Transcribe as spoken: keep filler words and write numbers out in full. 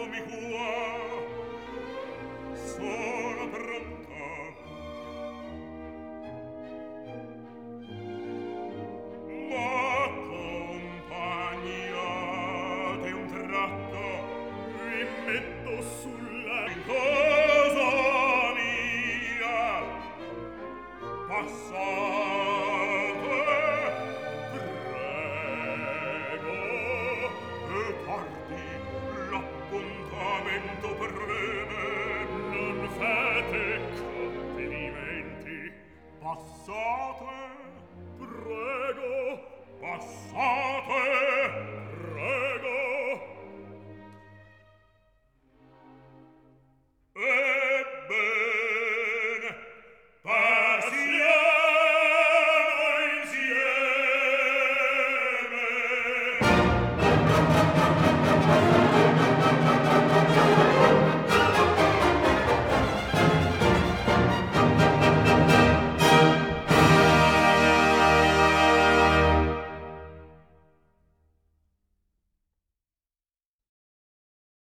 mi qua. Sono pronta. M'accompagnate un tratto, vi metto sulla cosa mia. Passate, prego, e tardi, l'appuntamento preme. Non fate complimenti. Passate, prego, passate, prego.